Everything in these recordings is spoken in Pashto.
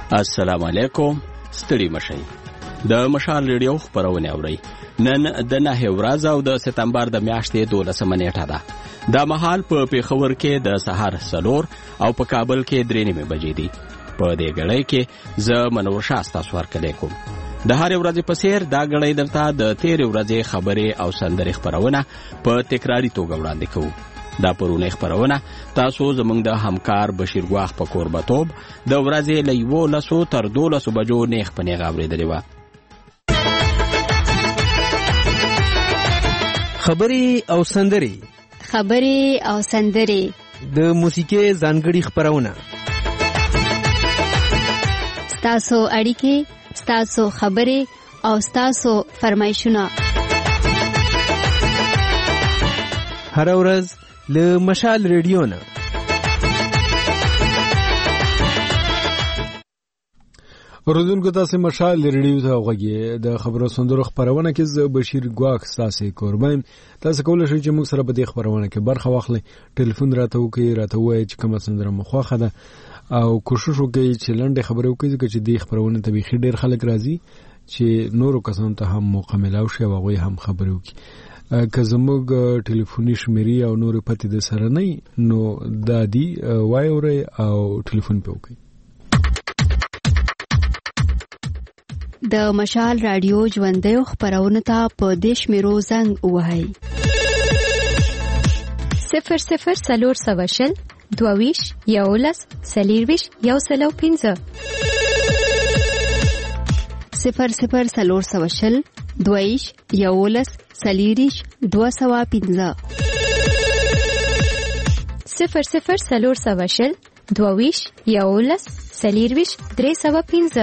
السلام علیکم. ستړي مشئ. د مشال ریډیو خبرونه اورئ. نن د 9 ورځ او د سپتمبر د میاشتې 12 نیټه ده. د مهال په پیښور کې د سحر 4 او په کابل کې 3 بجې دي. په دې غړې کې ز منور شاستا سوار کړی کوم. د هر ورځې په سیر دا غړې درته د 13 ورځې خبرې او سندرې خبرونه په تکراری توګه وړاندې کوو. دا پرونه خبرونه تاسو زمونږ د همکار بشیر ګواخ په قربتوب د ورځې له 11 تر 12 بجو نیخ په نیغ اوریدلې و. خبرې او سندرې د موسیقي ځانګړي خبرونه، ستاسو اړیکې، ستاسو خبرې او ستاسو فرمایشونه هر ورځ له مشال ریډیو نه. اوریدونکو تاسو مشال ریډیو ته غوږی د خبرو سندرو خبرونه کې ز بشیر ګواخ تاسو قربان. تاسو کولای شئ چې موږ سره په دې خبرونه کې برخه واخلئ. ټلیفون راته وایي چې کومه سندره مخواخه ده او کوشش وکړئ چې لنډه خبرې وکړئ چې دې خبرونه ته به ډېر خلک راځي چې نورو کسانو ته هم موقع ملاو شي او هغه هم خبرې وکړي. که زموږ ټلیفوني شمیرې او نور پته د سره نه نو دادی وایوري او ټلیفون په وکړي. د مشال رادیو ژوندۍ خبرونه ته په دیش میرو زنګ وهاي 00 22 یولس سلیرویش یو سلو 15 00 22 یولس سلیریش 215 00 22 یولس سلیرویش 315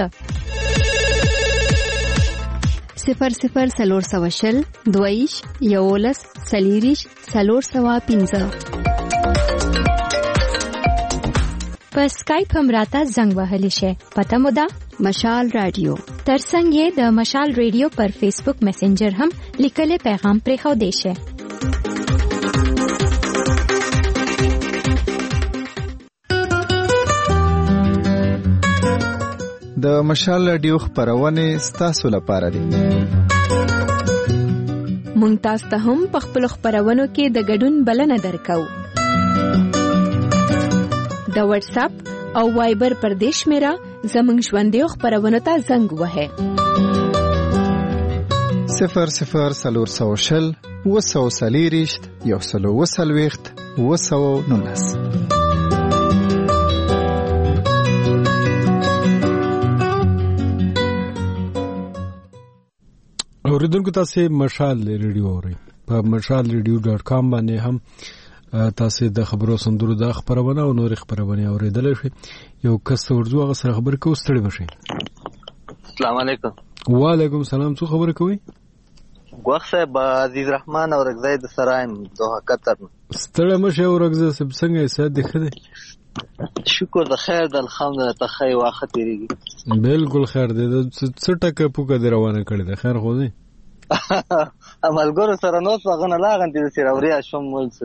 00 22 یولس سلیریش 315 په اسکایپ هم راته زنګ وهلی شي. پته مو ده مشال رادیو. ترڅنګ یې د مشال ریډیو پر فیسبوک میسنجر هم لیکلې پیغام پرې خو دی شي. د مشال رادیو خبرونه ستاسو لپاره دي. مونږ تاسو ته هم په خپل خبرونو کې د ګډون بلنه درکو. د واتس اپ او وایبر پر دیش میرا زمنګ ژوندۍ خبرونه ته زنګ وهه 00 وسلیریشت یو سلو وسلويخت وسو نونس. اوریدونکو تاسو مشال ریډیو اورئ. په mashalradio.com باندې هم تاسو د خبرو سندرو د خبرونه او نور خبرونه اوریدل شي. یو کس ورځو هغه سره خبر کو ستړي بشي. السلام علیکم. وعلیکم السلام. څو خبر کوي؟ ګواخ صاحب عزیز رحمان او رغزای د سرایم دوه قطر. ستړي مشه او رغزه سب څنګه سات دی خده؟ شکر د خیر د الحمدلله ته خی واخه تیریږي. بالکل خیر دی. څه ټکه پوکه دی روانه کړی ده. خیر خو دی. عملګرو سره نو څنګه نه لاغون دي سره اوریا شمول څه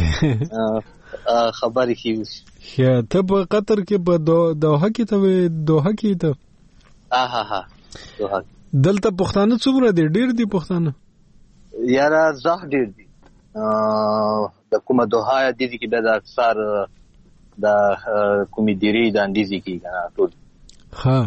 خبرې کیږي. یا ته په قطر کې په دوحه کې ته ها دوحه دلته پښتانه څومره دي؟ ډیر دي پښتانه یاره زه ډیر دي. د کومه دوحه دي کې به د اکثر د کومې دیری د اندیزي کې کنه ټول ها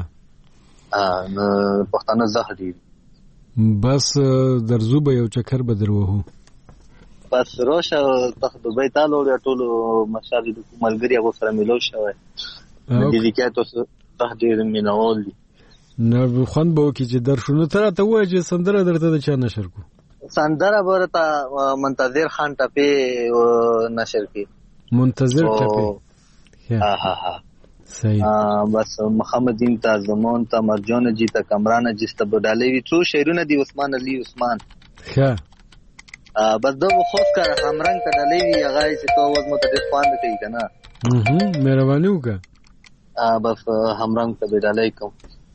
پښتانه زه دي. بس درزو به یو چکر به دروهو. بس روشه ته دوبۍ ته لوړ ټول مشالې د ملګری هغه سره ملو شوی. د دې کې تاسو ته ډیر مینول دي. نو خوان به کی چې درشونه تر ته وای چې سندره درته د چا نشر کو سندره ورته منتظر خان ټپه نشر کی منتظر ټپه. ها صحیح. بس محمد دین تا زمان تا مرجان جی تا کمران جی تا بدالوی څو شعرونه دی عثمان علی عثمان. ښه بس دو خوښ کړه همرنګ ته دلوی هغه چې تو وځ مو ته خوان کوي کنه. مهرباني وکړه. بس همرنګ ته بدالای کوم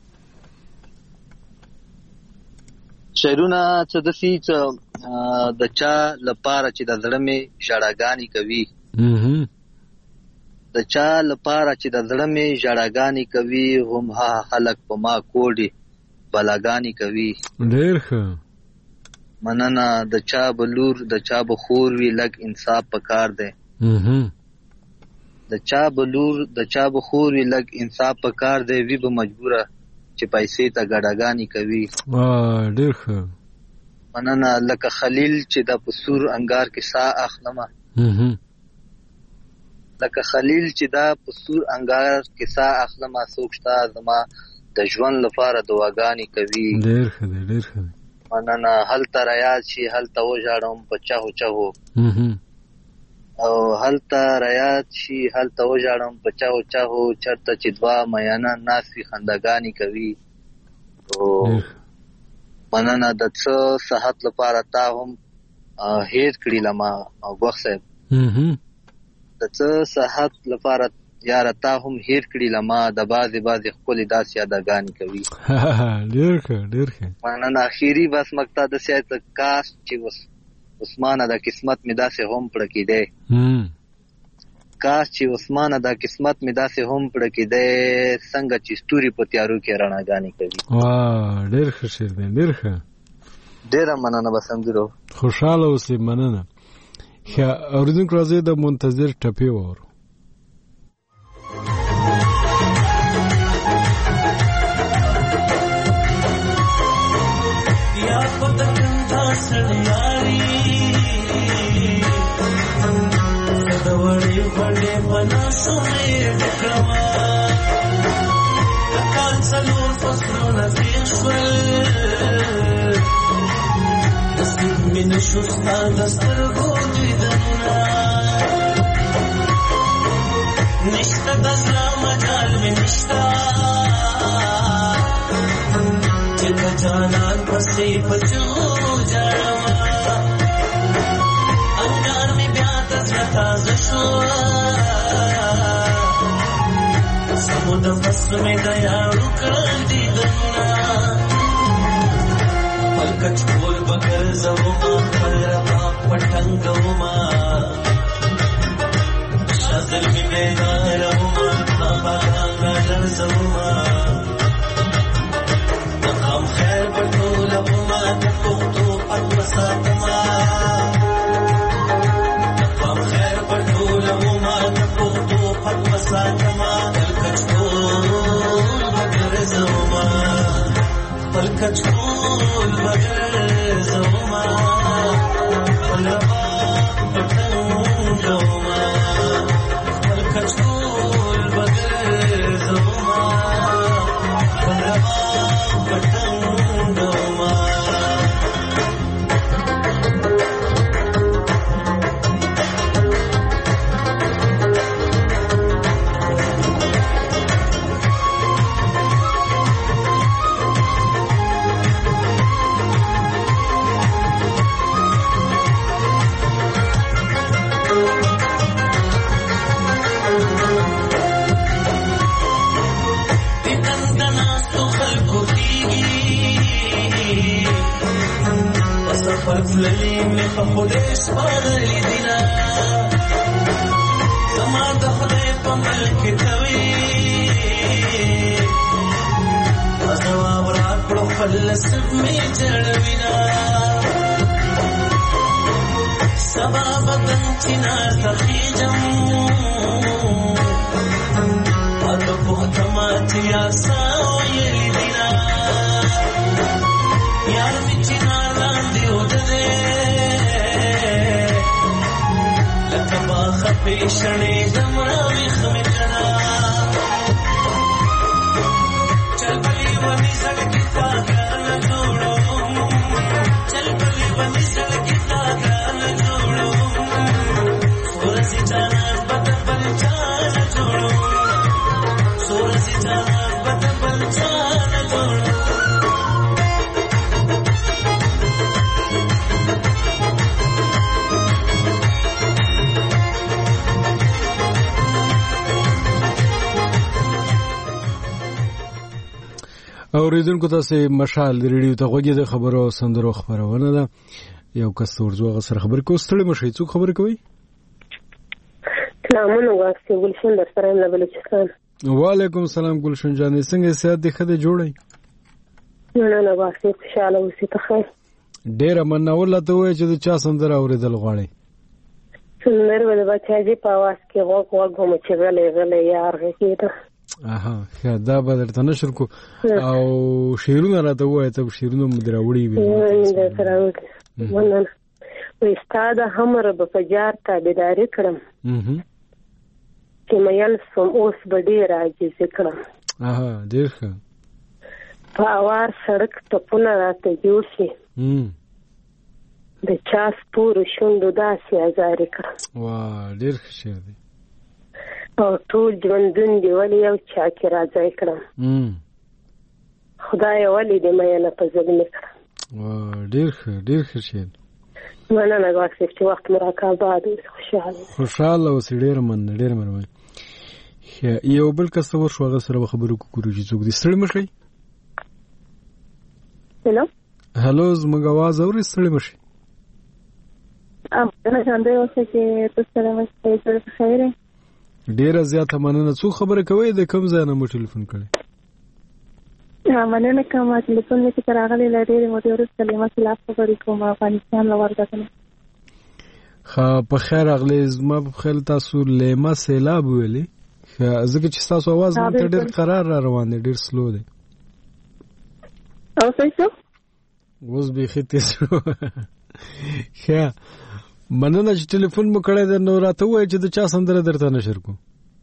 شعرونه څه د سی د چا لپاره چې د زړه می ژړاګانی کوي د چا لپاره چې د زړه مې ژړاګانې کوي هم خلک په ما کوډي بلاګانې کوي. ډېر ښه. مننه. د چا بلور د چا بخور وی لګ انصاف پکار دی. د چا بلور د چا بخور وی لګ انصاف پکار دی. وی به مجبوره چې پیسې ته ګډاګانې کوي. ډېر ښه. مننه. لکه خلیل چې د پسور انګار کې سا اخلمه. لکه خلیل چې دا پسور انګار کې سا اخلمه. څوک شته زما د ژوند لپاره دعاګانې کوي. ډېر ښه دی. ډېر ښه دی. مننه. هلته ریاض شي هلته وژاړم په چهو چهو. او هلته ریاض شي هلته وژاړم په چهو چهو. چرته چې دوه میانه ناسي خندګانې کوي. مننه. د څه صحت لپاره تا هم هیر کړی لما وخت صاحب. د څه صحت لپاره یاره تا هم هیر کړی لما د بعضې خپلې داسې یادګانې کوي. ډېر ښه. ډېر ښه. مننه. اخیری بس مقطع د سیاست کاش چې عثمانه د قسمت مې داسې هم پړه کېدی. کاش چې عثمانه د قسمت مې داسې هم پړه کېدی څنګه چې ستوري په تیارو کې رڼاګانې کوي. ډېر ښه شعر دی. ډېر ښه. ډېره مننه. بس همدومره. خوشحاله اوسئ. مننه. ښه اورېدونکو راځئ د منتظر ټپې واورو. نشتا دزلا مجال میں نشتا جگہ جانان پسی پچو جاما انگار میں بیات زتا زشوا سمود فصل میں دیا رکر دی دنا پلکچ بول بگر زوما پرتا پٹنگوما شازل می بیدارما آبادانا لرزوما مقام خیر بطولوما تفوتو پتمساتما مقام خیر بطولوما تفوتو پتمساتما پلکچکول بگر زوما پلکچکول بگر زوما پلوا پتنگوما کچکول بگر زوما پلوا پتنگوما فضللی میں خودش پاگلی دینا زمان دا خدای پا ملک توی ازواب رات پڑو فلسف میں جڑوینا سبا بدن چنار تخیجم ادو بہتماتی آساو یلی دینا یار می چنار لاندی ادھرے لکبا خپیشنی زمراوی خمیتنا چل بلی ونی سڑکی تاگان جوڑو چل بلی ونی سڑکی تاگان جوڑو سورسی جانان بدن بل جان جوڑو سورسی جانان بدن بل جان جوڑو اوریدونکو تاسو مشال ریډیو ته غوږی د خبرو سندرو خبرونه ده یو کس ورځو غسر خبر کو ستړي مشي څوک خبر کوي نامونه واکسي ګلشن در سره له بلوچستان. وعلیکم السلام ګلشن جانې څنګه صحت دې ښه دی جوړی؟ نه واکسي خوشاله اوسې ته خیر. ډېره مننه. ولته وایي چې د چا سندره اورېدل غواړئ؟ سندره به د بچاجي په اواز کې غوږ وم چې غلی یار غږېده. ښه دا به درته نشر کو. او شعرونه راته ووایه ته شعرونه مو دې راوړي وي. مننه. وایي ستا د همره به په جار تابعداري کړم چې میل سوم اوس به ډېر عاجزي کړم. ډېر ښه. په اوار سړک ټپونه راته جوړ شي د چا سپورو شونډو داسې ازارې کړم. ډېر ښه شعر دی. او ټول ژوندون دې ولې یو چا کې راځای کړم خدایه ولې دې میینه په ظلمې کړم. ډېر ښه شعر. مننه واکسي چې وخت مو راکړ بعد خوشحاله اوسې. ډېره مننه. ډېره مهرباني. یو بل کس ته ورشو هغه سره به خبرې وکړو چې څوک دي. ستړي مه شئ. هلو زموږ اواز اورئ؟ ستړي مه شئ. ډېره زیاته مننه. څو خبره کوئ؟ د کوم ځای نه مو ټلیفون کړی؟ مننه کوم. ټلیفون مې چې راغلی له ډېرې مودې وروسته لیمه خلاف خبرې کوم افغانستان له وردګه. ښه په خیر راغلی. زما په خیال تاسو لیمه سیلاب ویلې ځکه چې ستاسو اواز مونږ ته ډېر قرار را روان دی. ډېر سلو دی. او څه شو؟ اوس بیخي تیز شو. ښه مننه چې ټلیفون مو کړی دی. نو راته ووایه چې د چا سندره درته نشر کو؟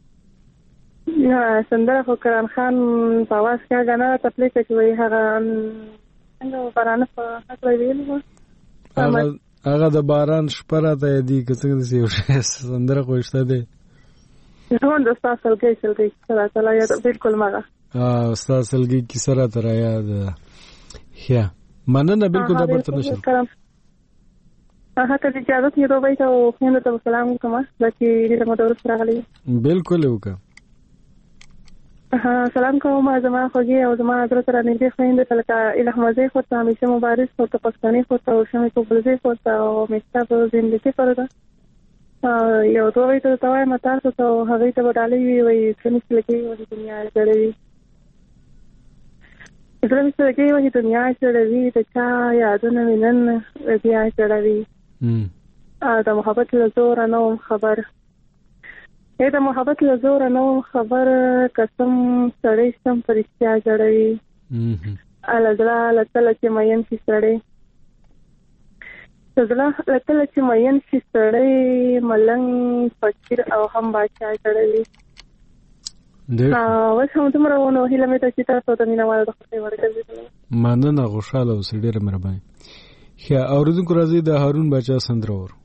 سندره خو کران خان په اواز کې نه تپلیکه چې وایي هغه څنګه باران په هکله ویلي وو. هغه د باران شپه راته یادي که څنګه داسې یو شی سندره خو شته دی. ژوند ستا سلګۍ راته را یاد. بلکل مغه ستا سلګۍ کیسه راته را یاد. ښه مننه. بلکل دا برته نشر کړم. هغه ته اجازه مې دوی ته او خویندو ته سلام وکړم چې ډېره موده وروسته راغلي. بلکل یې وکړه. سلام کوم زما خوږې او زما زړه ته رانږدې خویندو ته لکه الهمزۍ خو ته همیشه مبارز خو ته پښتنې خو ته او شمې کوبلزۍ خو ته او مېستا په زندګي پر ده یو دوی ته ته وایم تاسو ته هغوی ته به ډالۍ وي وایي څه مې لګوي وایي دنیا زړوي زړه مې لګوي وایي دنیا زړوي د چا یادونه مې نن بیا زړوي د محبت له زوره نه وم خبر د محبت له زوره نه وم خبر قسم سړی سم په رښتیا زړوي له زړه له تله چې مین شي سړی زړه له تله چې مین شي سړی ملنګ فقیر او هم باچا زړوي اوس هم دومره ونه هیله مې ده چې تاسو ته مینه واله د خدای ورکړي. مننه. خوشحاله اوسئ. ډېره مهرباني. ښه اورېدونکو راځئ د هارون باچا سندره اورو.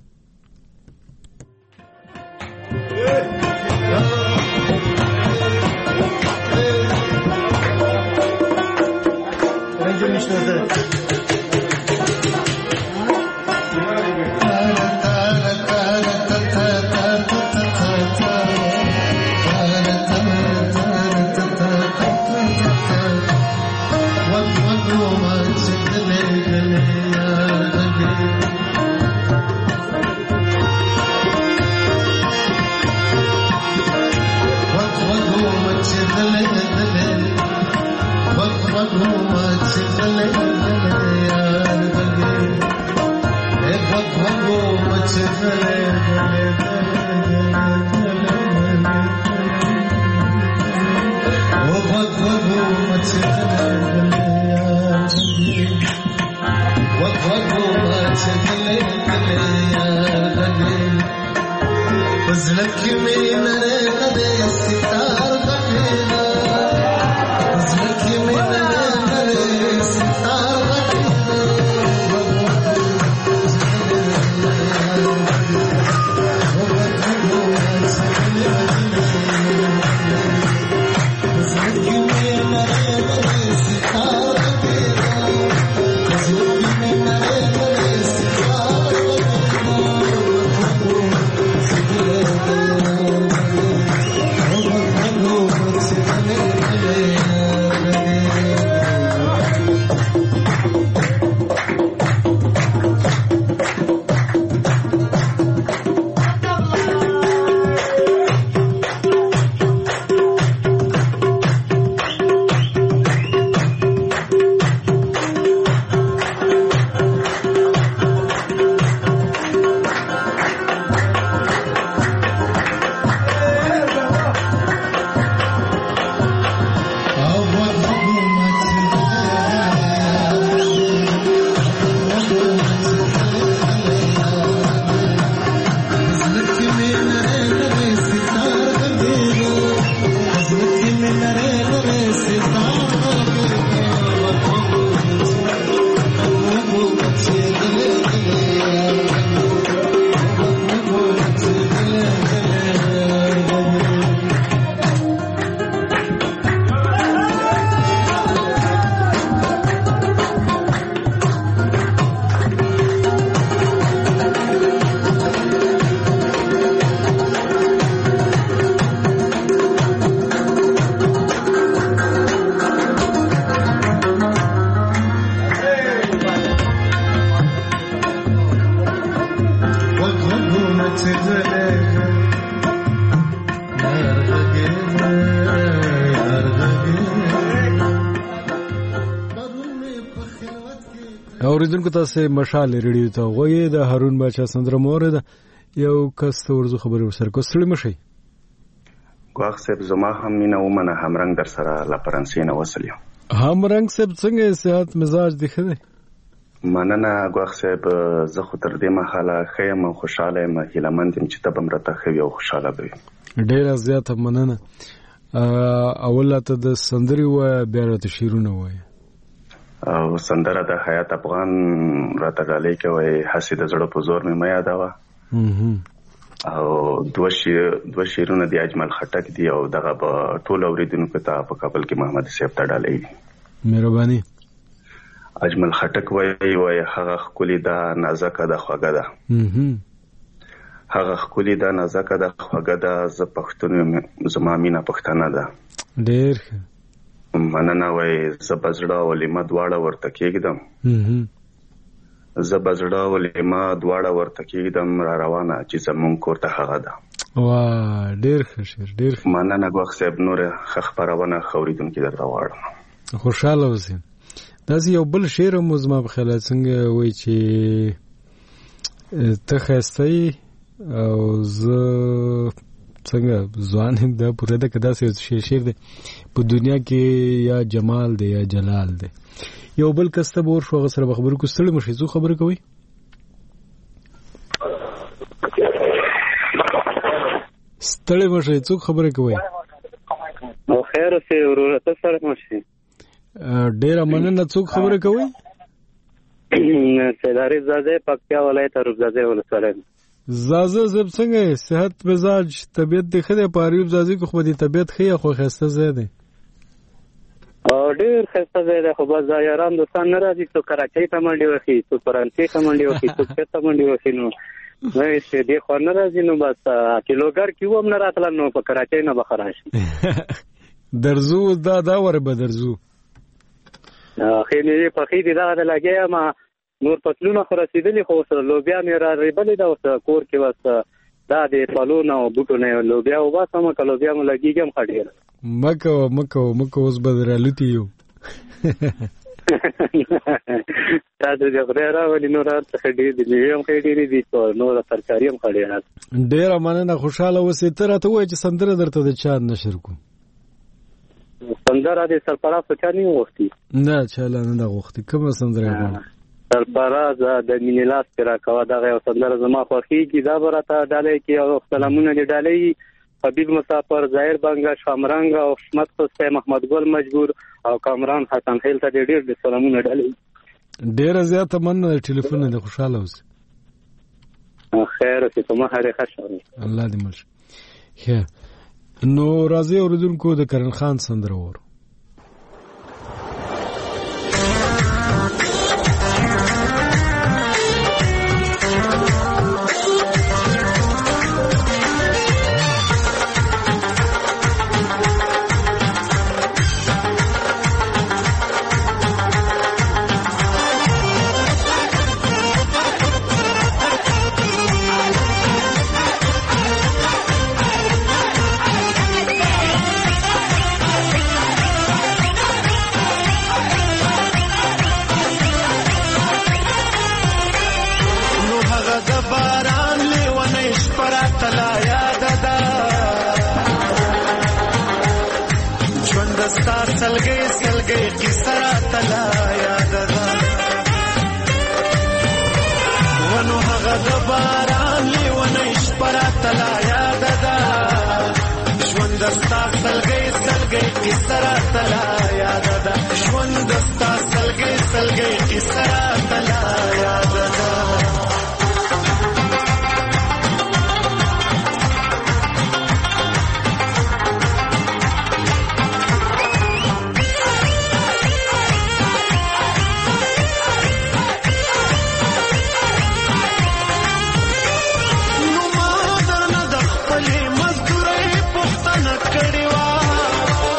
اوریدونکو تاسو مشال ریډیو ته غوږی د هارون بچا سندره مورد یو کس ورزو خبرې ورسره کوستړي مشي ګواخ صاحب زما هم مینه ومنه همرنګ در سره لا فرانسې نه وصل یم همرنګ صاحب څنګه صحت مزاج دی خده مننه ګواخ صاحب زه خو تر دې مخاله خیم او خوشاله یم هیله مند یم چې ته بمرته خوي او خوشاله به ډیره زیاته مننه اوله ته د سندري و بیا راته شیرونه وای او سندره د حیات افغان راته غالي کوي حسید زړه په زور مې ما یادوا او دوه شیرونه دی اجمل خټک دی او دغه په ټول اوریدونکو ته په کابل کې محمد صاحب ته ډالې مهرباني اجمل خټک وای هغه خولي دا نازکه د خوګه ده هغه خولي دا نازکه د خوګه ده ز پښتون زما مینا پښتنه ده ډیر مننه وای زبزړه ولما دواړه ورته کېږدم زبزړه ولما دواړه ورته کېږدم را روانه چې زمون کور ته هغه ده وا ډیر ښه ډیر مننه ګوخ صاحب نور خبرونه خوریدونکو درته واړم خوشاله اوسئ دا یو بل شعر مو زما په خیال څنګه وای چې ته خاستای او زه څنګه ځوان هم دا پوره ده کدا سه شعر دی په دنیا کې یا جمال دی یا جلال دی یو بل کس ته ور شو غسر خبرو کو ستړي مشي زو خبره کوي ستړي مشي څوک خبره کوي او خیر سه ورته سره مشي ډیر مننه څوک خبره کوي سیداری زاده پکتیا ولایت روبزاده ولسوالۍ زازه زب څنګه صحت مزاج طبيعت د خدای پاریوب زازي کو خو دې طبيعت خې خو خسته زیاده او ډیر خسته زیاده خو بس یاران دوستان ناراضي څو کراچۍ ته منډي وخی څو فرانسې ته منډي وخی څو ته منډي وخی نو چې دې خو ناراضي نو بس کیلوګر کیوم نه راتل نو په کراچۍ نه بخراشي درزو دا ور به درزو خېمې په خې دې دا لګیا ما نور پتلونه خو رسیدلی خو سره لوبیا مې را ریبلې دا اوس کور کې وس دا د پالونه او بوټونه لوبیا او با سم کلوبیا مې لګیږم خډیر مکو اوس بدرالوتی یو تاسو دې غره ولې نور څه ډیر دي یم خېډيري دي نور ترکاری هم خډیر ډیر مننه خوشاله اوسې تر ته وای چې سندره درته د چا نشر کو سندره دې سرپراز څه نه وختي نه چاله نه وختي کوم سندره سرپراز د مینلاس کرا کوا دغه یو سندره زما خوښیږي دا برته ډالې کې او سلامونه دې ډالې حبیب مسافر ظاهر بنگا شامرنګ او حشمت حسین محمد ګل مجبور او کامران حسن خیل ته ډېر سلامونه ډالې ډېر زیاته مننه ټلیفون دې خوشاله اوسې خیر اوسې ته مه هرې ښه الله دې مل نو راځي اوریدونکو د کرن خان سندره ورو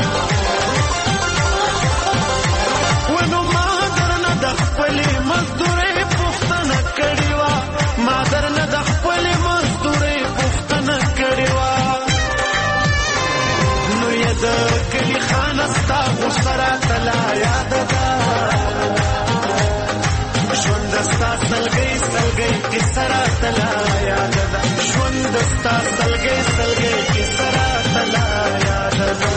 مزدور سلګي سلګي قصه راته لا یاد ده ژوند ستا سلګي سلګي قصه راته لا یاد ده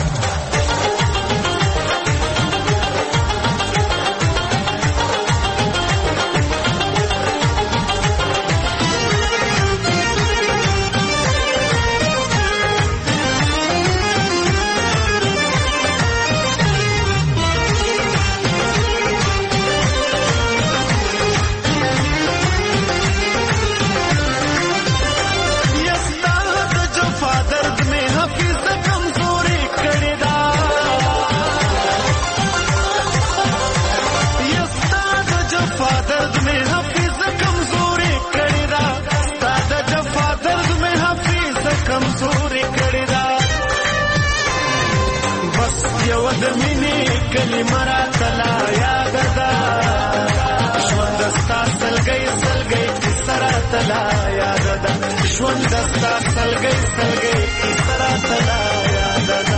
کلمه راته لا یاد ده ژوند ستا سلګۍ سلګۍ کیسه راته لا یاد ده ژوند ستا سلګۍ سلګۍ کیسه راته لا یاد ده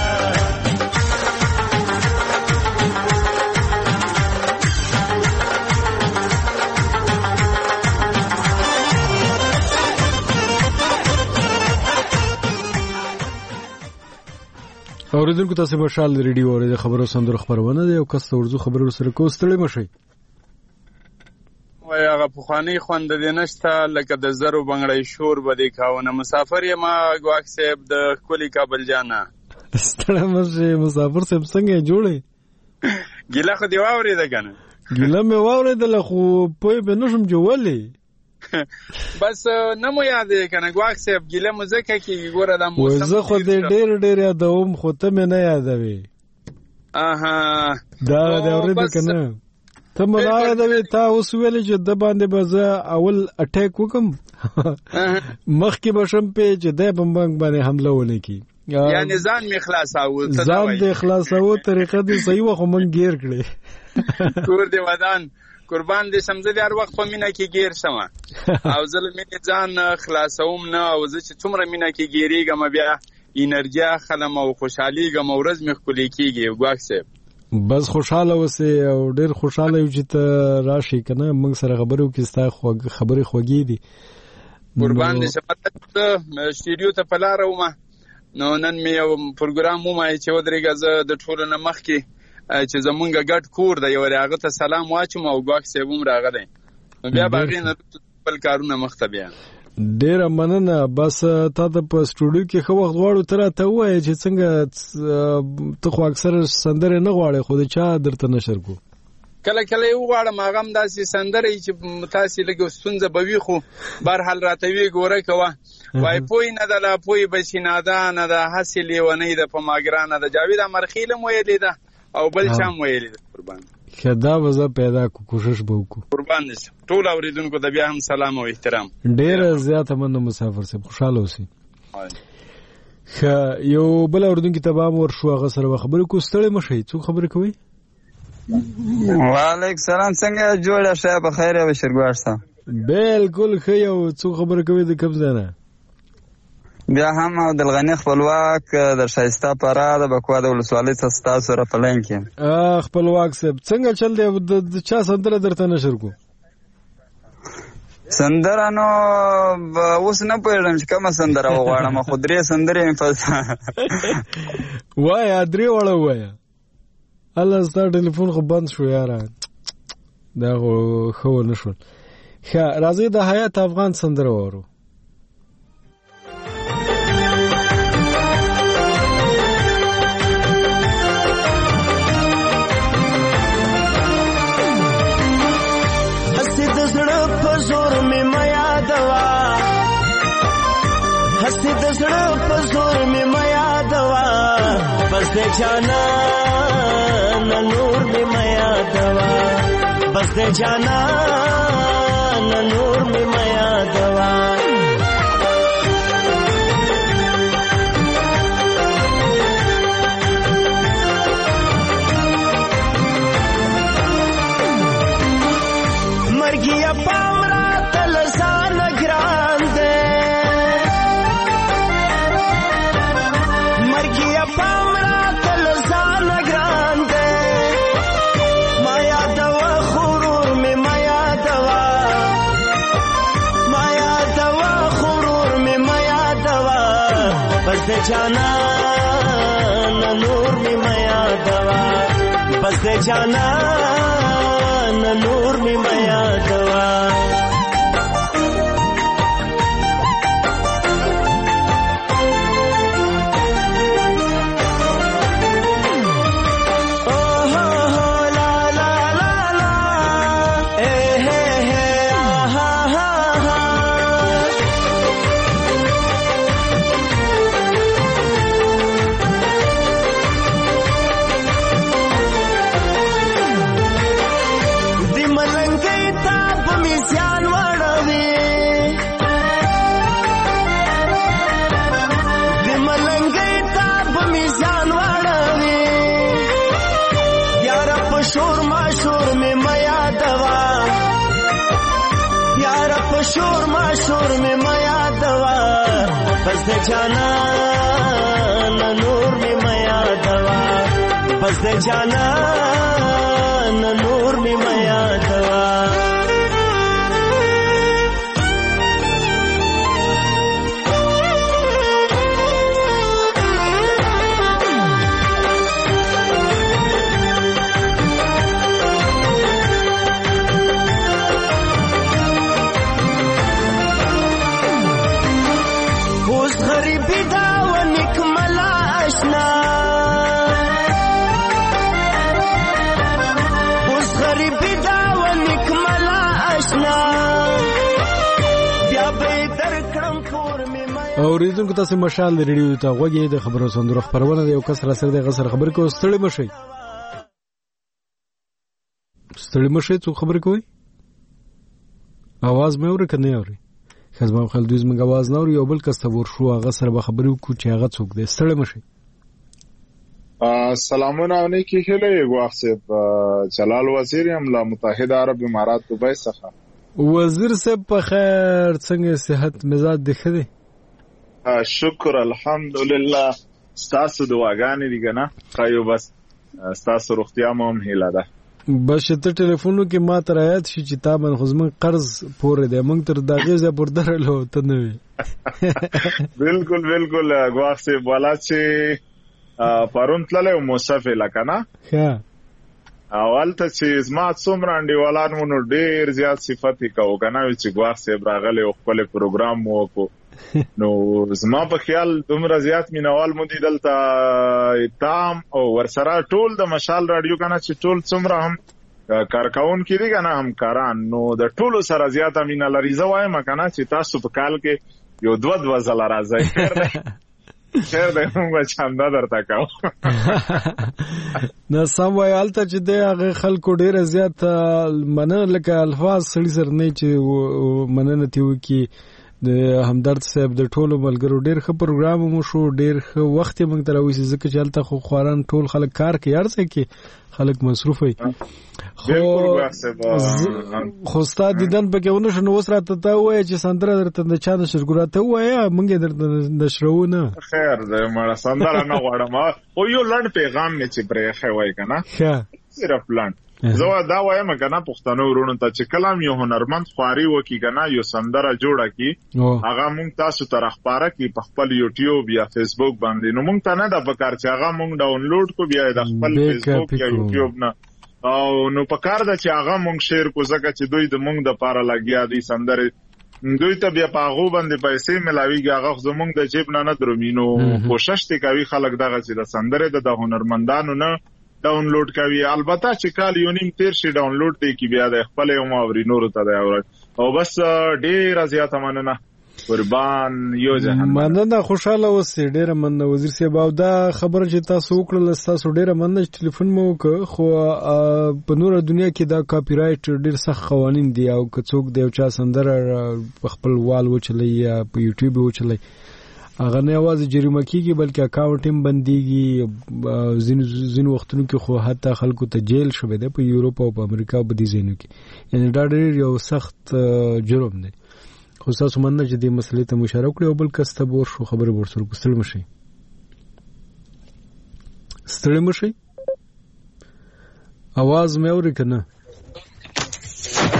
اوریدونکو تاسو مشال ریډیو اورئ د خبرو سندرو خبرونه دی او کس ورزو خبرو سره کو ستړي مشي وای هغه پخوانی خوند دې نشته لکه د زرو بنگړی شور بده کاونه مسافر یم غواک صاحب د کلی کابل جانا ستړي مشي مسافر صاحب څنګه جوړي ګیله خو دی واوري ده کنه ګیله مې واوري ده خو په بنوشم جوړلې بس نمو یادې کنه غواک صاحب ګیله مزکه کې ګوره د موسم زه خو دې ډېر یادوم خو ته مې نه یادوي دا د اورېدل کنه ته مې نه یادوي تا اوس ویل چې د باندې به اول اٹیک وکم مخکې بشم په چې د بمبنګ باندې حمله ونه کی یعنی ځان می خلاصاو ځان دې خلاصاو طریقه دې صحیح و خو من گیر کړې کور دې ودان قربان دې سمزلي هر وخت په مینا کې گیر شمه او زل مې ځان خلاصوم نه او زه چې څومره مینا کې گیریږم بیا انرژي خلم او خوشحالي ګم ورځ مې خولي کیږي غواک صاحب بس خوشاله وسه او ډېر خوشاله یو چې ته راشي کنه موږ سره خبرو کې ستا خبرې خوږې دي قربان دې شپه سټډیو ته پلاره ومه نو نن مې یو پروګرام ومه چې ودرېږه زه د ټولو نه مخکې چې زمونږ ګډ کور دی یو هغه ته سلام واچوم او غواک صاحب هم راغلی بیا باغې نه خپل کارونه مخته بیا ډېره مننه بس تا ته په سټوډیو کې ښه وخت غواړو ته راته ووایې چې څنګه ته خو اکثر سندرې نه غواړې خو د چا درته نشر کو کله کله یې وغواړم هغه هم داسې سندرې چې تاسې لږ ستونزه به وي خو برحال راته وي ګوره کوه وای پوی نه ده لا پوی بچي نادانه ده هسې لیونۍ ده په ماګرانه ده جاوید امرخیل هم ویلې ده او بل چام ویلې ده قربان خدا وزه پیدا کو کوشش به وکړو قربان دې ټول اوریدونکو ته بیا هم سلام او احترام ډېر زیات مننه مسافر صاحب خوشاله اوسئ یو بل اوریدونکو ته به ور شو هغه سره خبرې کو ستړي مشي څو خبرې کوي وعلیکم سلام څنګه جوړه شه په خیر او شرګوار صاحب بالکل خو یو څو خبرې کوي د کوم ځای نه بیا هم عبدالغنی خپلواک در شایسته پاره د بکوا د ولسوالۍ څخه ستاسو سره په لاین کې خپلواک صاحب څنګه چل دی د چا سندره درته نشر کو سندره نو اوس نه پوهېږم چې کومه سندره وغواړم خو درې سندرې مې پس وایه درې واړه ووایه الله ستا ټلیفون خو بند شو یاره دا خو ښه ونه شول ښه راځئ د حیات افغان سندره واورو هستی د زړه په زور مې میا دوا بس د جانا نه نور مې میا دوا بس د جانا نه نور مې میا دوا مرګیا پامرا تل ځان ګران دے مرګیا پامرا تل ځان ګران دے مایا دوا غرور می مایا دوا دې جانان نور می میا دوا بس دې جانان نور می میا دوا شور میں میا دوا بس دے جانان نور میں میا دوا بس دے جانان نور میں میا دوا اوریدونکو تاسو مشال ریډیو ته غوږی د خبرو صندوق خبرونه د یو کس را سره د غسر خبر کو ستړي مشي څو خبر کوي आवाज مې اوري کنه اوري خزم خلدوز موږ आवाज نه اوري یو بل کس ته ور شو هغه سره به خبرو کو چې هغه څوک دی ستړي مشي سلامونه علیکم هله واخصب جلال وزیر املا متحده عرب امارات دوبۍ څخه وزیر صاحب په خیر څنګه صحت مزاج دخه شکر الحمدلله ستاسو دعاګانې دي کنه خایو بس ستاسو روغتیا مو هم هیله ده بس ته ټلیفون کې ما تر آیات شي چې تا من خزمن قرض پورې ده مونږ تر داغه ز پر درلو ته نه وي بالکل غواخ سي والا چې پرون تلله موصفه لکنه ها اول ته چې زما څومره انډیوالان مونږ ډیر زیات صفاتي کو کنه چې غواخ سي براغله خپل پروګرام مو کو نو زما په خیال دومره زیات مینوال مو دي دلته تام او ورسره ټول د مشال رادیو کنه چې ټول څومره هم کارکون کې دي کنه هم کاران نو د ټول سره زیات امینه لري زوایم کنه چې تاسو په کال کې یو دوه ځله راځي خیر ده موږ چاندا درته کاو نو سم وایالته چې د هغه خلکو ډیر زیات مننه لکه الفاظ سړي سر نه چې مننه تیو کې د همدرد صاحب د ټولو ملګرو ډیر ښه پروګرام مو شو ډیر ښه وخت موږ تر اوسه ځکه چې هلته خو خواران ټول خلک کار کوي ارڅه کې خلک مصروف وي خو ستاد دیدن پکې ونه شنو اوس راته ته وای چې سندره درته د چا د شرګورا ته وای موږ درته د شرونه خیر زه مړه سندره نه غواړم او یو لړ پیغام مې چې پرې خوای کنه ښه صرف لړ زه دا وایم کنه پښتنو ورونو ته چې کلام یو هنرمند خواري وکي کنه یو سندره جوړه کی هغه مونږ تاسو ته راخبره کی په خپل یوټیوب یا فیسبوک باندې نو مونږ ته نه د پکار چې هغه مونږ ډاونلوډ کو بیا د خپل فیسبوک یا یوټیوب نه او نو پکار د چې هغه مونږ شیر کو ځکه چې دوی د مونږ د پاره لګیا دي سندره دوی ته بیا پاغو باندې پیسې ملاویږي هغه زمونږ د جیب نه درمینو کوشش کوي خلک دغه چې د سندره د هنرمندانو نه ډاونلوډ کوي البته چې کال یو نیم تیر شي ډاونلوډ دی کی بیا د خپل یو ماوري نور ته دی او بس ډیر زیاته مننه قربان یو جهان مننه خوشاله اوسې ډیر مننه وزیر صاحب او دا خبره چې تاسو وکړل تاسو ډیر مننه ټلیفون مو وکړ خو په نور دنیا کې دا کاپی رائټ ډیر سخت قوانين دي او که څوک دی او چا سندره خپل وال وچلې یا په یوټیوب وچلې هغه نه आवाज جریمه کیږي بلکې اکاونټ هم بنديږي زین وختونو کې خو حتی خلکو ته جیل شوه ده په یورپ او په امریکا په دي زینو کې یعنی دا ډېر یو سخت جرم دی خو تاسو مننه چې دې مسلې ته مشاره کړو بل کس ته ور شو خبره ورسره کوستل مشي ستړي مشي आवाज مې اوري کنه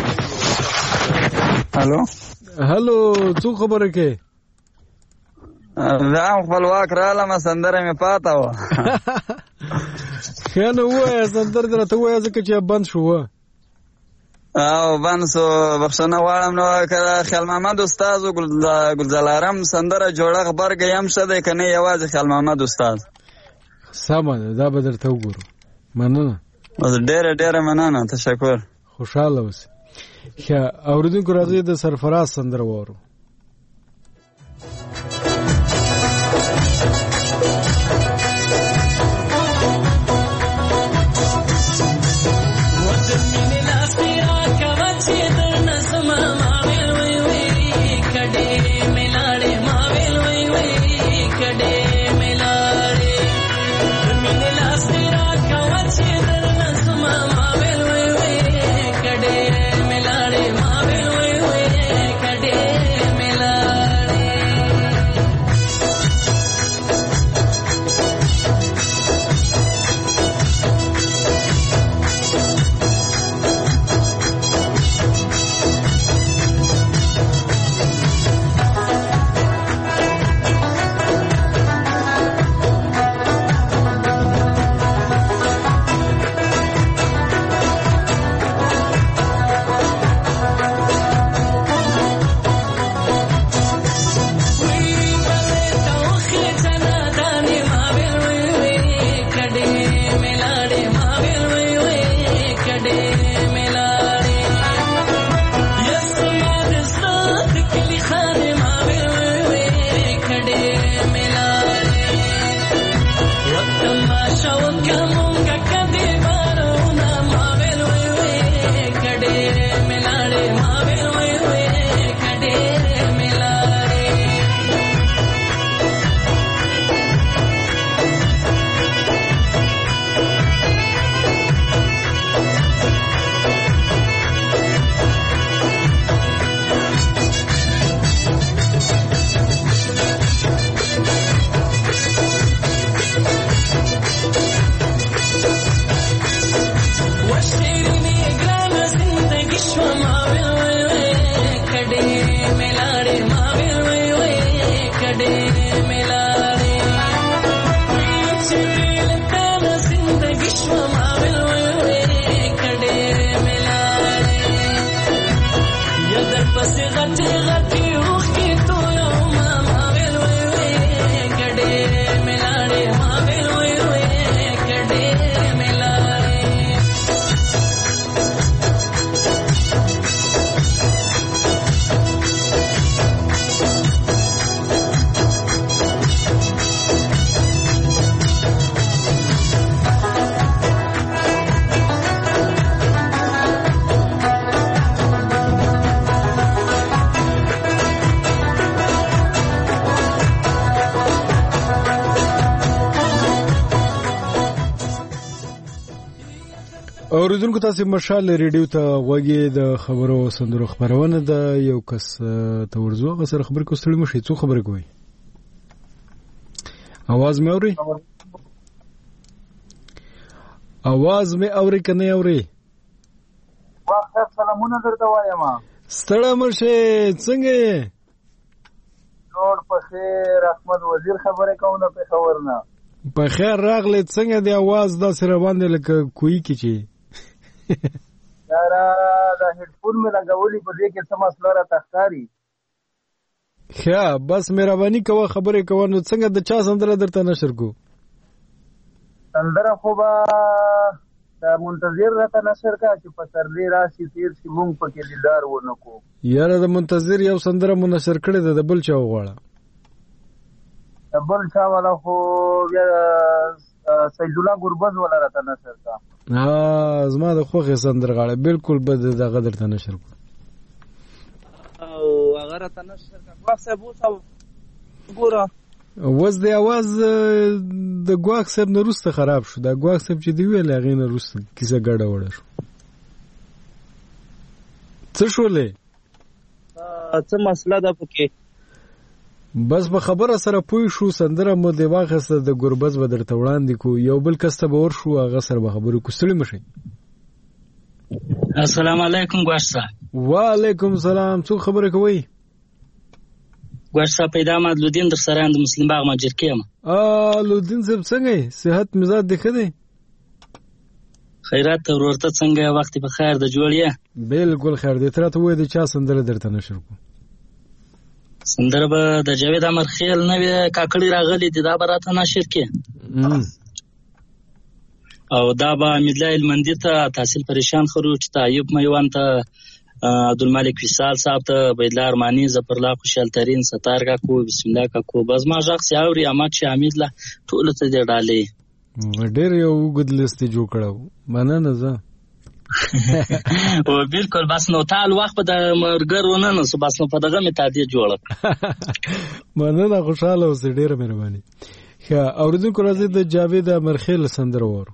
هالو څو خبره کې بیا هم خپلواک رالم سندره مې پاته وه. ښه نو ووایه سندره دې راته ووایه ځکه چې بند شو. او بند سو بخښنه غواړم. نو که خیال محمد استاد و ګلزارم سندره جوړه غبرګه یم ښه دی که نه یوازې خیال محمد استاد؟ سمه ده دا به درته وګورو. مننه. ډېره ډېره مننه. تشکر. خوشحاله اوسئ. ښه اورېدونکو راځئ د سرفراز سندره واورو. اوریدونکو تاسو مشال ریډیو ته وګورئ. د خبرو سندرو خبرونه د یو کس ته ورزو غسر خبر کوستړي مشي څو خبره کوي. आवाज مې اوري؟ आवाज مې اوري کنه اوري؟ واخر سلامونه درته وایم. ستړی مشه څنګه یې؟ جوړ په خیر. احمد وزیر خبره کوم نه په خبر نه. په خیر راغله. څنګه دی आवाज دا سره باندې لکه کوی کی چی؟ یارا دا هډفون مې لګولې په دې کې څه مسله را تخکاری. ښه بس مهرباني کوه خبرې کوه. نو څنګه د چا سندره درته نشر کو؟ سندره خو به دا منتظر راته نشر کا چې په سر دې راشي تیر شي مونږ پکې دیدار ونکو. یاره د منتظر یو سندره مو نشر کړې ده د بل چا وغواړه. د بل چا والا خو بیا سید الله ګربز والا راته نشر کا. زما د خوښې سندرغاړی بالکل به دغه درته نشر کړو. او هغه راته نشر کا. ګواښ صاحب اوس ګوره اوس د اواز د ګواښ صاحب نه وروسته خراب شو. دا ګواښ صاحب چې دی ویل هغې نه وروسته کیسه ګډه وړه شو. څه شولې؟ څه مسله ده پکې؟ بس په خبره سره پوه شو. سندره مو د واخیسته د ګربز به درته وړاندې کو. یو بل کس ته به ورشو هغه سره به خبرې کو. ستړي مشئ. السلام علیکم ګواښ صاحب. وعلیکم سلام. څوک خبرې کوئ؟ ګوښ صاحب پیدا احمد لودین در سره د مسلم باغ ماجر کېم. لودین صاحب څنګه یې؟ صحت مزاج دې ښه دی؟ خیرات ته ورته څنګه وخت په خیر د جوړ یې؟ بالکل خیر دی. تر ته وای د چا سندره درته نشر کو؟ سندره به د جاوید امر خیل نوې کاکړی راغلی دی، دا به راته نشر کې او دا به امیدالله المندي ته، تحصیل پریشان خروج ته، ایوب میوان ته، عبدالمالک وصال صاحب ته، عبیدالله ارماني، ظفرالله خوشحال ترین، ستار کاکو، بسم الله کاکو، بس ما غږ سي اوري احمد شاه حمیدله ټولو ته دې ډالۍ. ډېر یو اوږد لیست یې جوړ کړی و. مننه زه بالکل. بس نو تال وخت په د ملګرو نه نسو، بس نو په دغه مې تادیه جوړه. مننه، خوشحاله اوسئ، ډېره مهرباني. ښه اورېدونکو راځئ د جاوید امرخیل سندره واورو.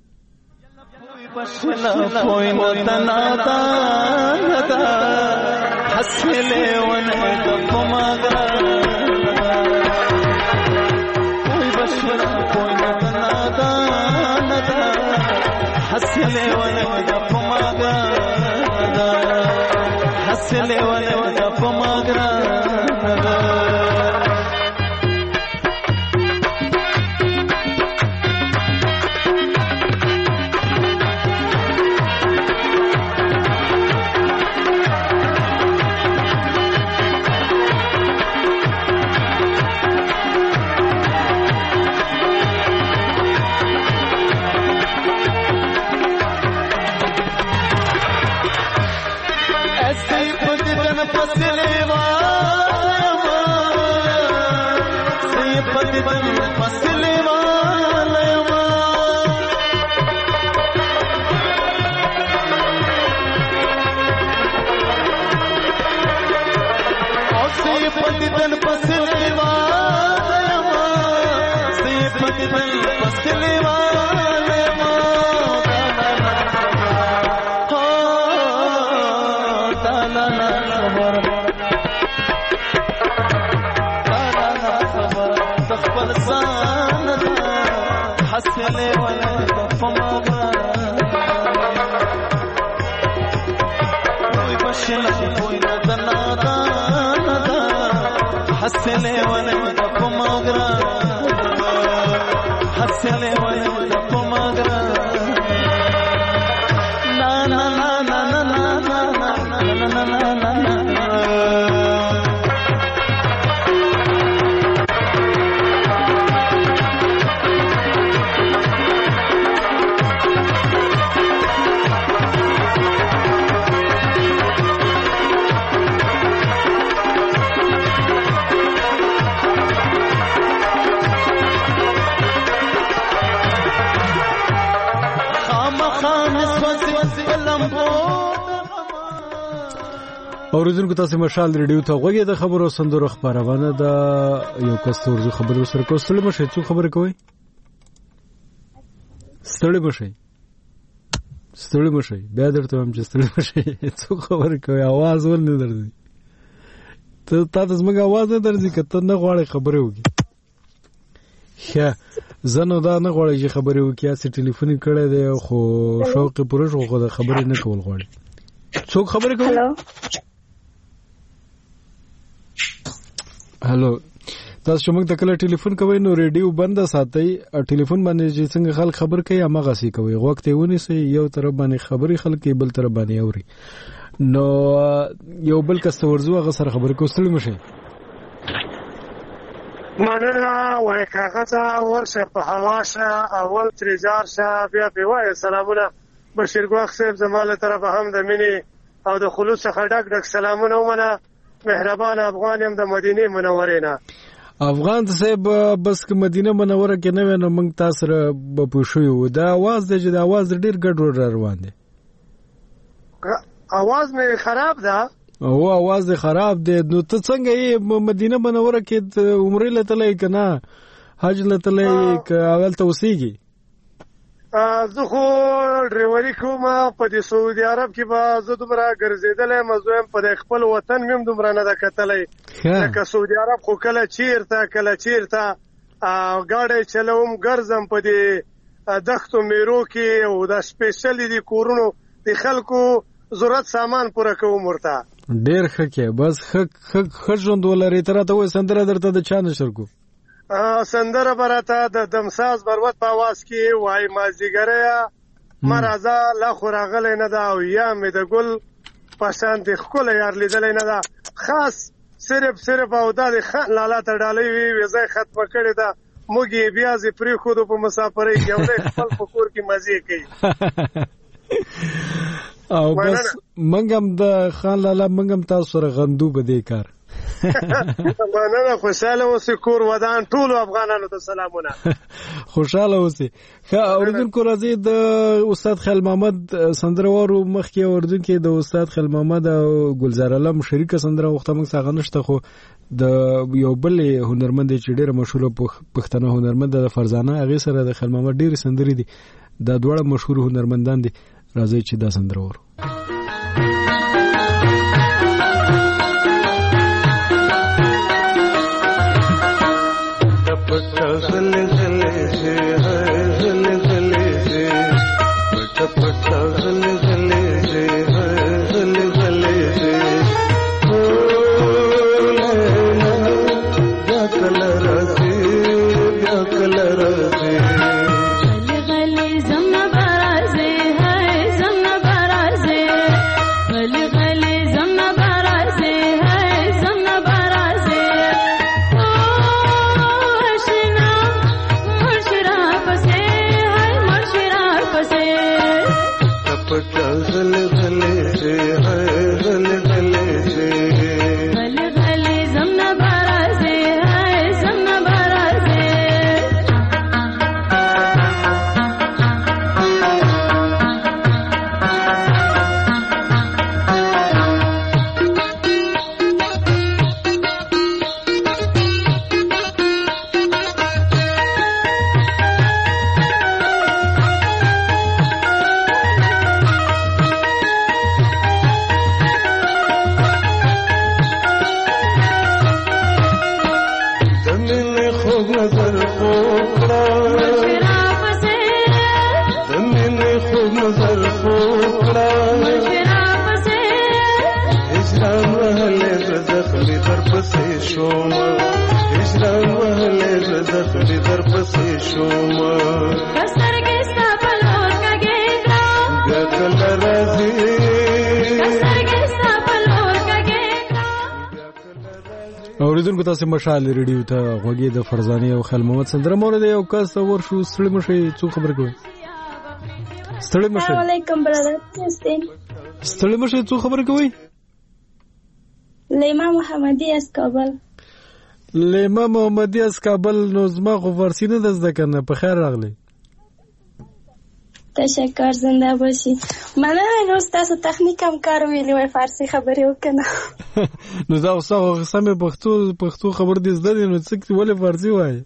اوریدونکو تاسو مشال ریډیو ته غوږی د خبرو سندرو خبرونه ده. یو کس ورزو خبرو سره کوستل مشه څو خبر کوي؟ ستړي مشه بیا درته هم چې ستړي مشه څو خبر کوي، आवाज ول نه درځي. ته تاسو موږ आवाज نه درځي کته نه غواړي خبرې وکي. ښه زنه دا نه غواړي چې خبرې وکي، اسی ټلیفون کړي دی خو شوق پرش خو د خبرې نه کول غواړي. څو خبرې کوي؟ هالو تاسو موږ ته کله ټلیفون کوئ نو ریډیو بند ساتئ. ټلیفون باندې چې څنګه خلک خبر کوي هغه سي کوي، وخت یې ونیسي یو طرف باندې خبري خلک بل طرف باندې اوري. نو یو بل کس ورزو هغه سره خبرې کوستل مشه. مننه وای کاغذا ورشه په حواشه اول تریجارشه بیا په وای سلامونه بشیر ګواخ صاحب زماله طرف هم د مینی او د خلوص څخه ډک سلامونه ومنه. مهربان افغان هم د مدینه منورې نه. افغان صاحب بس که مدینه منوره کې نه وینم موږ تاسو سره په پوښیو دا आवाज د आवाज ډیر ګډوډ روان دي. आवाज مې خراب ده او आवाज خراب دی. نو ته څنګه یې مدینه منوره کې عمره لته کنه حج لته ک اول توسيږي؟ زه خو ډریوري کوم په د سعودي عرب کې به زه دومره ګرځېدلې مزویم په خپل وطن مې دومره نه ده کتلې. لکه سعودي عرب خو کله چیرته ګاډی چلوم ګرځم په د دښتو میرو کې او د سپیشل دي کورونو د خلکو ضرورت سامان پوره کوم ورته. ډېر ښه کې بس ښه ژوند ولري. ته راته وایې سندره درته د چا نشر کو؟ سندره به راته د دمساز بروت په آواز کې وایي مازدیګریه مه راځه لا خو راغلی نه ده او یا مې د ګل په شانتې ښکلی یار لیدلی نه ده. خاص صرف او دا د خان لالا ته ډالۍ وي ویزه یې ختمه کړې ده موږ یې بیا ځې پرېښودو په مسافرۍ کې او دی خپل په کور کې مزې کوي. او بس منګ هم د خان لالا منګ هم تاسو سره غندو په دې کار. مننه خوشاله اوسې کور ودان ټولو افغانانو ته سلامونه. خوشاله اوسې. ښه اورېدونکو راځئ د استاد خیال محمد سندره وارو. مخکې اورېدونکي د استاد خیال محمد او ګلزار علم شریکه سندره وخته موږ څنګه نشته خو د یو بل هنرمند چې ډېره مشهوره پښتنه هنرمند د فرزانه هغې سره د خیال محمد ډېرې سندرې دي. دا دواړه مشهور هنرمندان دي. راځئ چې دا سندره وارو. اوریدونکو تاسو مشال ریډیو ته غوږی د فرزانه او خیال محمد سندره مورد یو کس ور شو ستړي مشي څو خبر کوي ستړي مشي السلام علیکم برادر ستړي مشي څو خبر کوي لیما محمدی از کابل لیما محمدی از کابل نو زما خو فارسی نه دزده کنه په خیر راغلی تشکر زنده باشی مننه نو تاسو تخنیک هم کار ویلی وای فارسی خبرې وکنه نو دا اوسه سمې پښتو خبر دې زده دي نو څه ولې فارسی وای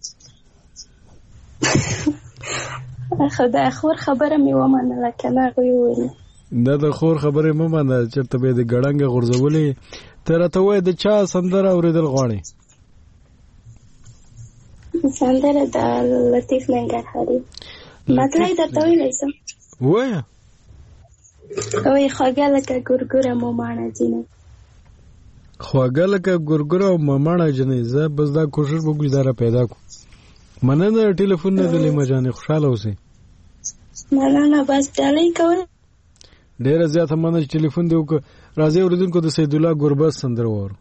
خدای خور خبره مې ومنله کنه غوي ویل دا د خور خبره مې منله چرته به د ګړنګ غرزولې ته راته وای د چا سندره اوریدل غواړي سندره د لطیف ننګرهاري مطلب درته ویلی سم وایه وایي خوږه لکه ګورګوره موماڼه جینۍ خواږه لکه ګورګوره او موماڼه جینۍ زه بس دا کوشش وکړو دا را پیدا کړو مننه ټلیفون نه دلې مجانې خوشحاله اوسئ مننه بس ډالۍ کول ډېره زیاته مننه چې ټلیفون دې وکړه راځئ اورېدونکو د سید الله ګربز سندره واورو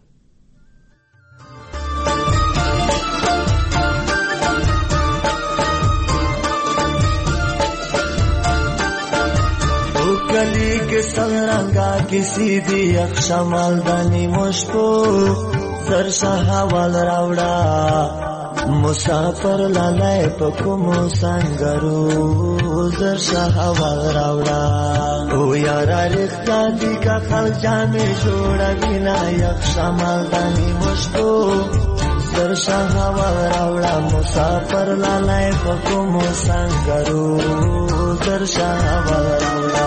गली के संरंगा किसी भी अक्षमाल दानी मुश्को सरसा हवाल रावड़ा मुसाफर लालाय पकुमो संगरू सरसा हवाल रावड़ा ओ यारा रिख्ता दी का खल जामे जोड़ा बिना अक्षमाल दानी मुश्को सरसा हवाल रावड़ा मुसाफर लालाय पकुमो संगरू सरसा हवाल रावड़ा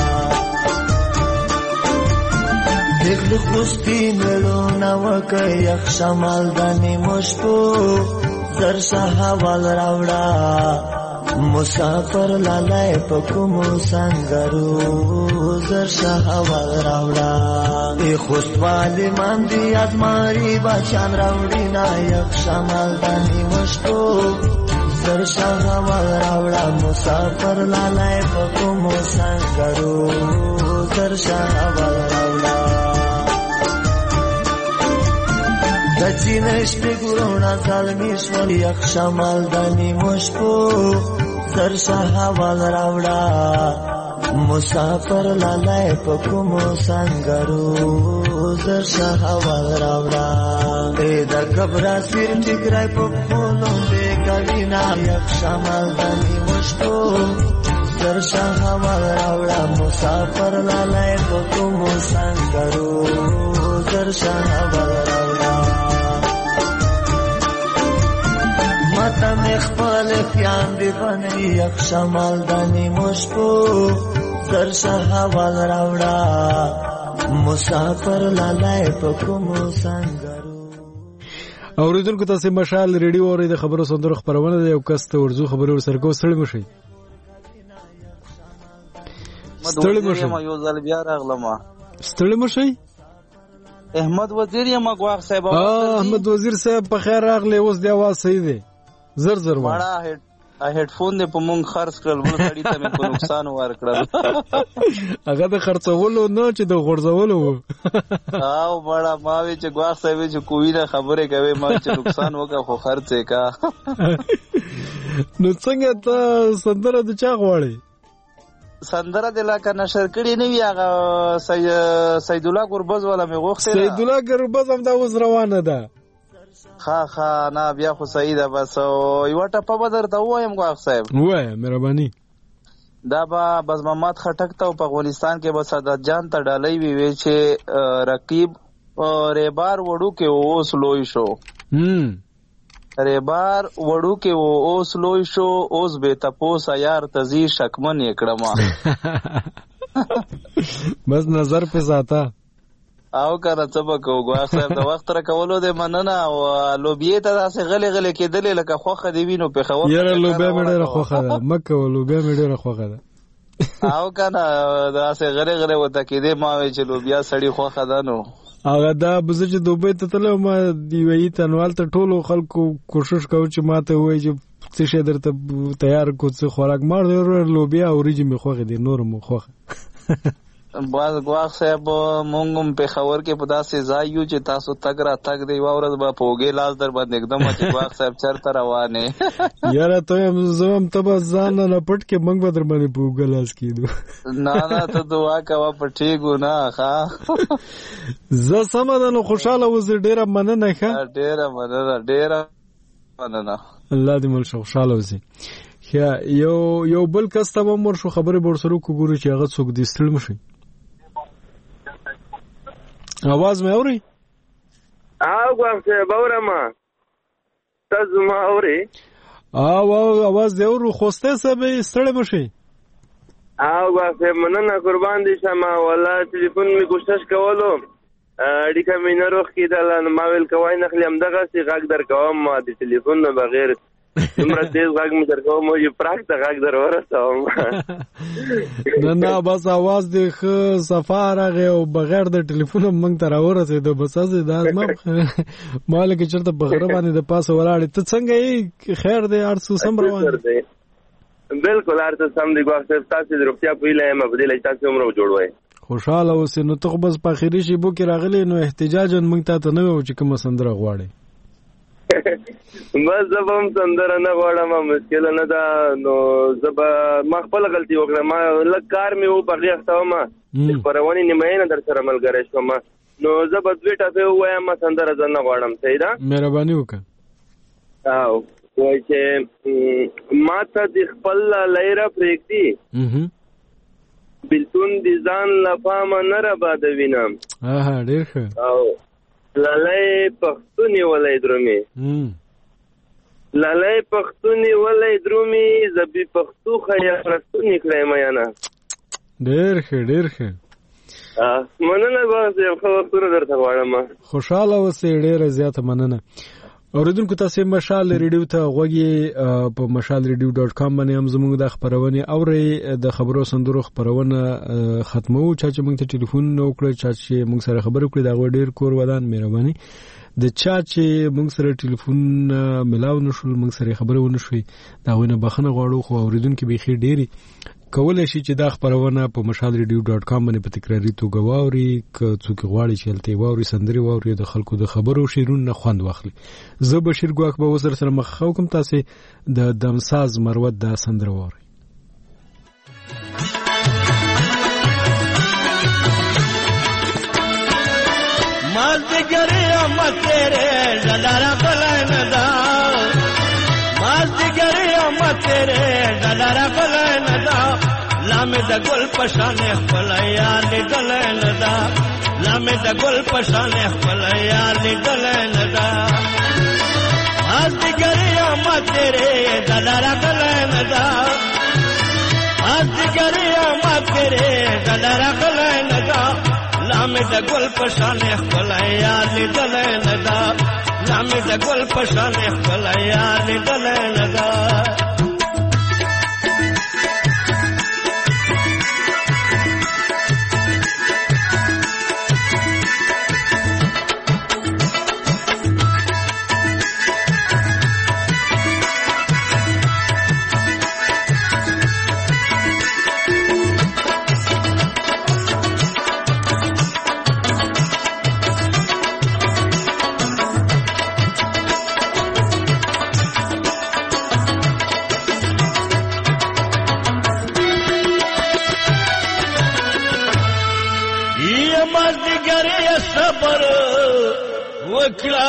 دل خوستی ملو نوک یک شمال دانی مشکو زرشا حوال راوڑا مسافر لالای پکمو سنگرو زرشا حوال راوڑا ای خوستوالی من دی از ماری بچان راوڑی نایق شمال دانی مشکو در شغوال راوڑا مسافر لالای پکو مسنگرو در شغوال راوڑا دچینش بگرونا ظلمیش و یک شمال دانی مشکو در شغوال راوڑا مسافر لالای پکو مسنگرو در شغوال راوڑا ای دا کبرا سیر ٹکرائی پکولوں بے کبینا یک شمال دانی مشکو در شغوال راوڑا مسافر لالای پکو مسنگرو در شغوال راوڑا ماتا مخبال خیان دی بنی یک شمال دانی مشکو در شغوال راوڑا مسافر لالای پکو مسنگرو. اوریدونکو تاسو مشال ریډیو اورئ د خبرو سندرو خبرونه د یو کس ته ورزو خبرو سره کو ستړي مشي یو ځل بیا راغلم ستړي مشي احمد وزیر یم غواخ صاحب احمد وزیر صاحب په خیر راغلی اوس دی आवाज صحیح دی زر زر وړه هډفون دې په مونږ خرڅ کړل بل سړی ته مې په نقصان ورکړل هغه د خرڅولو نه چې د غورځولو او بڑا ما وی چې غواخ صاحب چې کوی نه خبره کوي ما چې نقصان وکړ خو خرڅ یې کا نو څنګه ته سندره د چا غواړي سندره د لا کنه نشر کړي نه وی هغه سید الله قربز والا مې غوښته سید الله قربز هم دا اوس روانه ده ها نه بیا خو صحیح ده بس یو ټپه بدر ته وایم غواخ صاحب وای مهرباني دا با بس محمد خټک ته په افغانستان کې بس سعادت جان ته ډالۍ وی چې رقیب ریبار وړو کې اوس لوی شو ریبار وړو کې اوس لوی شو اوس به تپوس یار تزي شکمن کړم بس نظر په ذاته او کنه څه بکو غواخ صاحب د وخت را کولو د مننه او لوبیه ته داسې غلې غلې کېدلې لکه خوخه دی وینو په خو یاره لوبیا مې ډېره خوخه ده مکه لوبیا مې ډېره خوخه ده او کنه داسې غلې غلې وته کېدې ما وی چې لوبیا سړی خوخه ده نو هغه دا بزه چې دوبه ته تلو ما دی وی تنوال ته ټولو خلکو کوشش کوي چې ماته وای چې څه شه درته تیار کو څه خوراک مار لوبیا او ریجی مې خوخه دي نور مو خوخه باز غواخ صاحب مونږ په خبر کې پدا سي ځایو چې تاسو تګ را تګ دی واورز با پوګې لاس در باندې एकदम چې غواخ صاحب چرته روانه یاره ته زم ته ځان نه پټ کې مونږ به در باندې پوګې لاس کېدو نه ته دعا کوه پټي ګنا ښا ز سمدنو خوشاله وز ډیره مننه ښه ډیره مننه الله دې مل خوشاله وزي یو بل کس ته مور شو خبره ورسره کوګوري چې هغه څوک دې ستړي مشي आवाज में औरी से बौरमा तजमा औरी आवाज दे और खोस्ते से be stale मशी से मनना कुर्बान दि शमा वाला टेलीफोन में कोशिश कवलो اړیکه مې نه روخ کېدل ما ویل کوای نه خلم دغه سي غږ در کوم ما د ټلیفون نه بغیر عمره تیز غږ مې در کوم مو یې پراخ ته غږ در ورسوم نه بس आवाज د سفارغه او بغیر د ټلیفون مونږ ته راورسېد بس از د ما مالک چرته بغیر باندې د پاسه ولاړ ته څنګه یې خیر دې ارسو سم روان بالکل ارته سم دی ګوښه تاسو د روغتیا په لای ما بدلې تاسو عمره جوړوي خوشاله اوسې نو ته بس په اخري شی بو کې راغلی نو احتجاجا مونږ ته نه و چې کوم سندره غواړي بس زبم سندره نه غواړم مشکل نه ده نو زب ما خپل غلطي وکړه ما لږ کار مې و په غیښته ما پرونی نیمه در سره ملګری شوم نو زب دوی ټاپه وایم ما سندره ځنه غواړم صحیح ده مهرباني وکړه او وای چې ما ته د خپل لایره پرېږدي بلتون دي ځان لپام نه را باد وینم ډېر ښه او لالای پښتوني ولای درومي لالای پښتوني ولای درومي زبي پښتو خیا پښتوني کړای مې نه ډېر ښه مننه غواړم خو سره درته غواړم خوشاله اوسې ډېر زیات مننه اوریدونکو تاسو مشال ریډیو ته غوږی په mashalradio.com باندې هم زموږ د خبرونه اوري د خبرو صندوق خبرونه ختمو چې موږ ته ټلیفون وکړ چې موږ سره خبرو کړې دا ډیر کور ودان مهرباني د چې موږ سره ټلیفون ملاو نشول موږ سره خبرونه شوي دا ونه بخنه غواړو خو اوریدونکو به خیر ډیری کولای شي چې دا خبرونه په mashalradio.com باندې په تکراری توګه واوري که څوک غواړي چې هلته واوري سندري واوري د خلکو د خبرو شیرون نه خوند واخلي زه بشیر ګواک به وسر سره مخ کوم تاسو د دمساز مروت دا سندره واوري مازدیګر یم تیرې زلاره بلندا مازدیګر یم تیرې زلاره بلندا لامه د ګل پشان خپل یار دلندا لامه د ګل پشان خپل یار دلندا مازدیګر یم تیرې زلاره بلندا مازدیګر یم تیرې زلاره بلندا لامه د ګل پشان خپل یار دلندا لامه د ګل پشان خپل یار دلندا صبر وکړه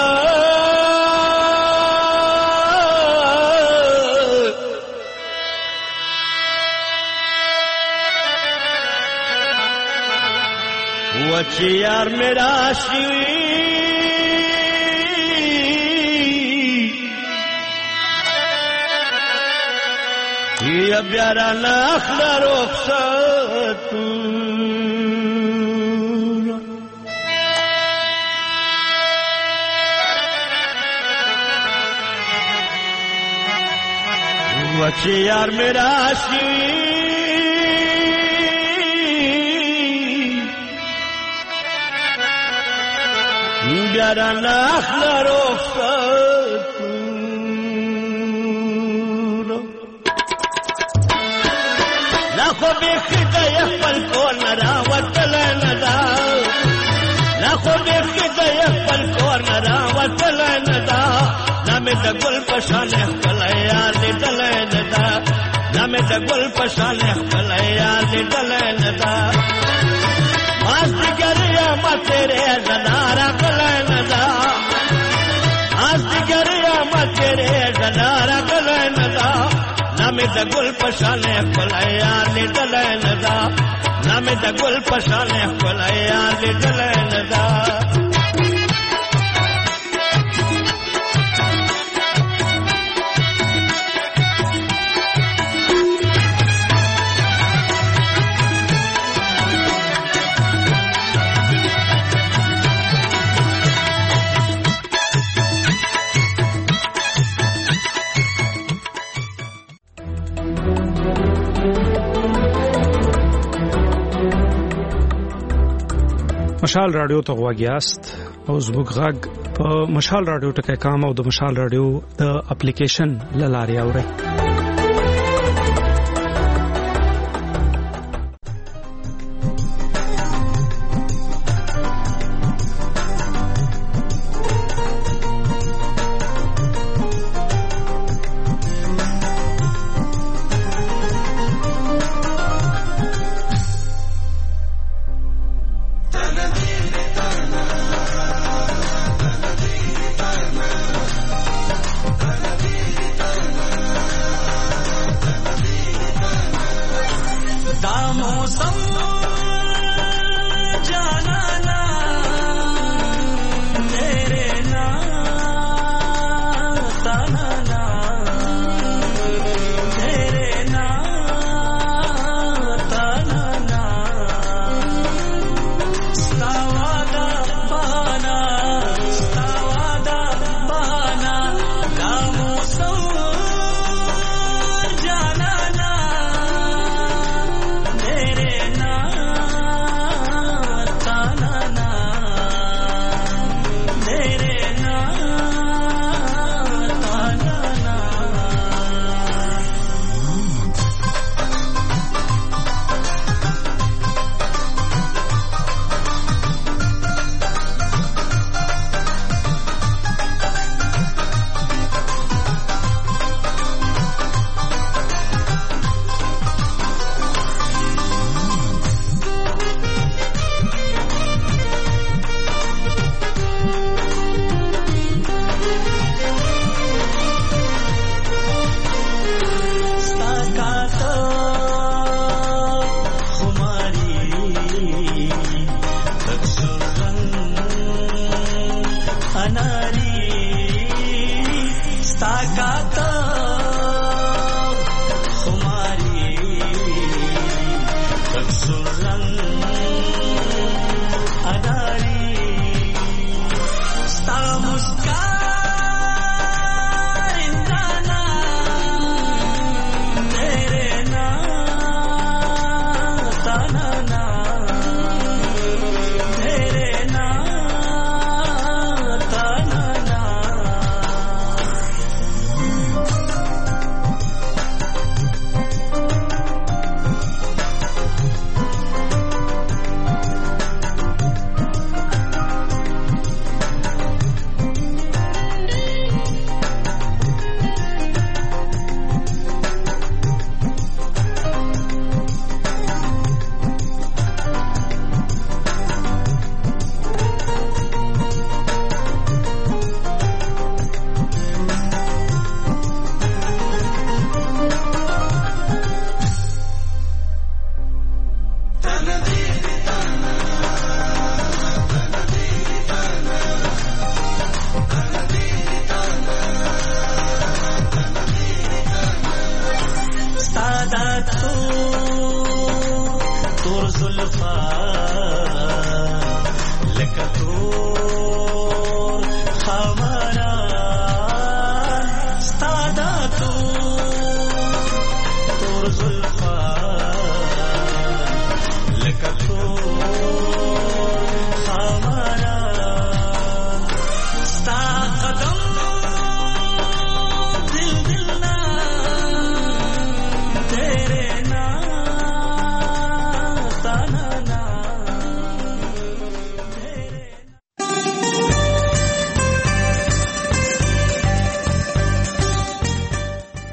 وچی یار میرا شي یا بیارا ناخلا رخصتو وچی یار میرا شي بیارا ناخلا رخصتو لاخو بیخیده یخپل کور نراوتل ندا لاخو بیخیده یخپل کور نراوتل ندا نامه د ګل پشان خپل یار دل ندا نامه د ګل پشان خپل یار دل ندا مازدیګر یم تیرې زنارا کل ندا مازدیګر یم تیرې زنارا کل ندا نامه د ګل پشان خپل یار دل ندا نامه د ګل پشان خپل یار دل ندا مشال رادیو ته غواګیاست او زموږ غږ په مشال رادیو ټکي کام او د مشال رادیو د اپلیکیشن لاري اوري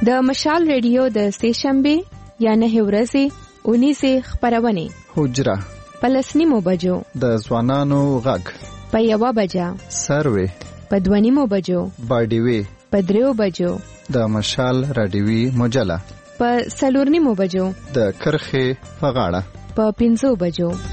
د مشال ریډیو د سه‌شنبه یا 9 ورځې 19 خبرونه حجره پلسنیمو بجو د ځوانانو غږ په 1 بجه سروي په 2 بجو باډیوي په 3 بجو د مشال رادیوي مجله په 4 بجو د کرخه په غاړه په 5 بجو